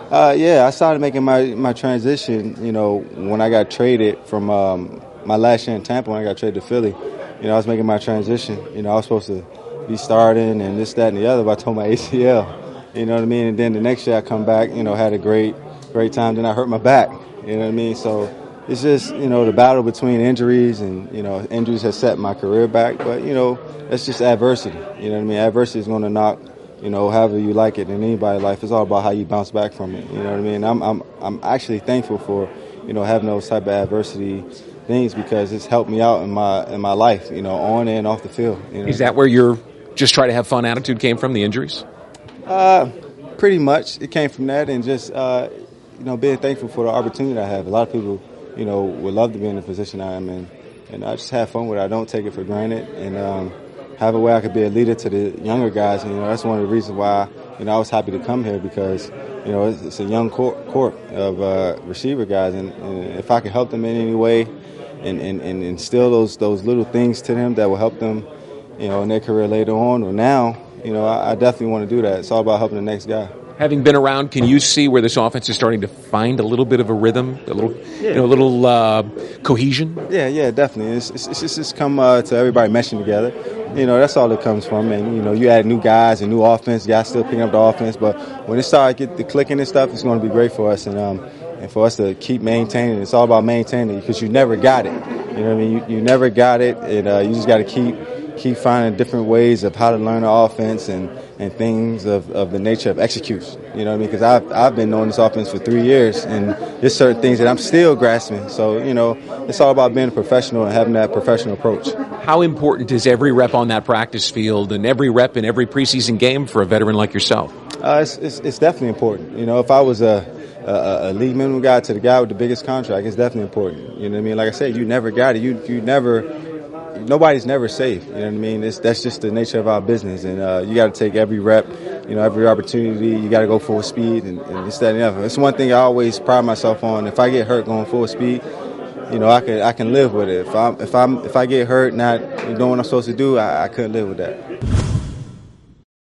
Yeah, I started making my transition, when I got traded from my last year in Tampa, when I got traded to Philly. I was making my transition. I was supposed to be starting and this, that, and the other, but I tore my ACL. You know what I mean? And then the next year I come back, had a great time. Then I hurt my back. You know what I mean? So it's just, the battle between injuries and, injuries has set my career back. But, that's just adversity. You know what I mean? Adversity is going to knock, however you like it in anybody's life. It's all about how you bounce back from it. You know what I mean? I'm actually thankful for, having those type of adversity things because it's helped me out in my life, on and off the field. Is that where your just try to have fun attitude came from, the injuries? Pretty much. It came from that and just, being thankful for the opportunity I have. A lot of people, would love to be in the position I am in. And I just have fun with it. I don't take it for granted. And have a way I could be a leader to the younger guys. And, that's one of the reasons why, I was happy to come here because, it's a young corp of receiver guys. And if I can help them in any way and instill those little things to them that will help them, in their career later on or now, I definitely want to do that. It's all about helping the next guy. Having been around, can you see where this offense is starting to find a little bit of a rhythm, a little cohesion? Yeah, definitely. It's just come to everybody meshing together. That's all it comes from. And, you add new guys and new offense, guys still picking up the offense. But when it starts to get the clicking and stuff, it's going to be great for us. And for us to keep maintaining, it's all about maintaining it because you never got it. You know what I mean? You never got it, and you just got to keep finding different ways of how to learn the offense and things of the nature of execution. You know what I mean? Because I've been knowing this offense for 3 years, and there's certain things that I'm still grasping. So, it's all about being a professional and having that professional approach. How important is every rep on that practice field and every rep in every preseason game for a veteran like yourself? It's definitely important. If I was a league minimum guy to the guy with the biggest contract, it's definitely important. You know what I mean? Like I said, you never got it. You never. Nobody's never safe. You know what I mean? That's just the nature of our business, and you got to take every rep, every opportunity. You got to go full speed, and this, that, and the other. It's one thing I always pride myself on. If I get hurt going full speed, I can live with it. If I get hurt not doing what I'm supposed to do, I couldn't live with that.